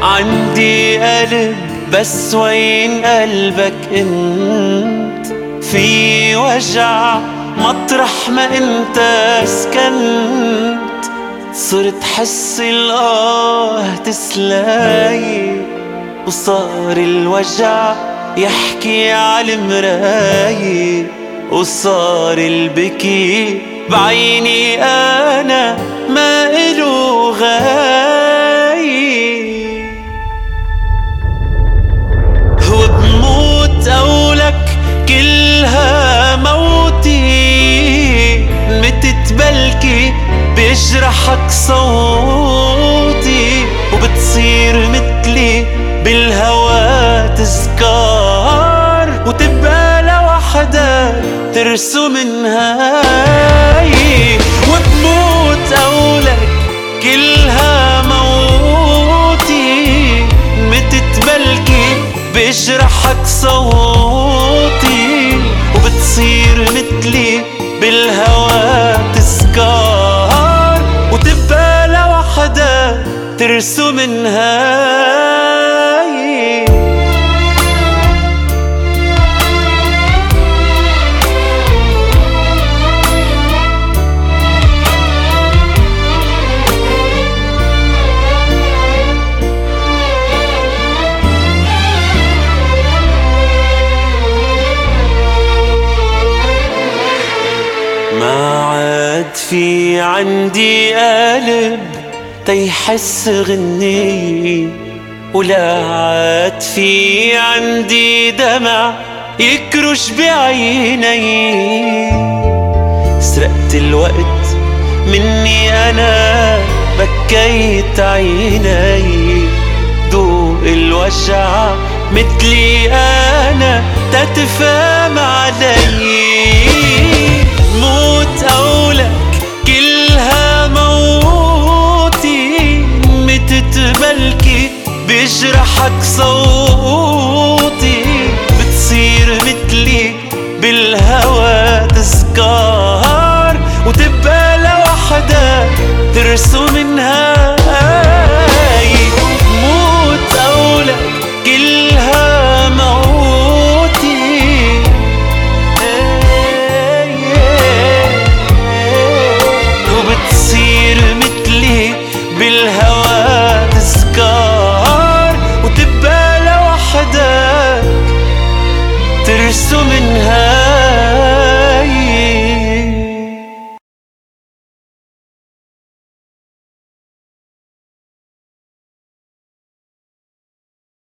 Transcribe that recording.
عندي قلب بس وين قلبك انت؟ في وجع مطرح ما انت سكنت، صرت حس الآه تسلاي، وصار الوجع يحكي عالمراية، وصار البكي بعيني أنا ما إلو غاية. هو بموت أولك كلها موتي، متت بلكي بيجرحك صوتي، وبتصير متلي بالهوى تذكار، وتبقى لوحدك ترسم نهاية. وبموت أولك كلها موتي، متت بلكي بيجرحك صوتي، وبتصير متلي بالهوى تذكار، وتبقى لوحدك ترسم نهاية. ما عاد في عندي قلب تيحس غني، ولا عاد في عندي دمع يكرش بعيني. سرقت الوقت مني أنا، بكيت عيني، ذوق الوجع مثلي أنا تتفهم علي. موت أولك كلها موتي، متت بلكي بيجرحك صوتي، بتصير متلي بالهوى تذكار، وتبقى لوحدك ترسم نهاية. موت أولك كلها موتي، وبتصير متلي بالهوى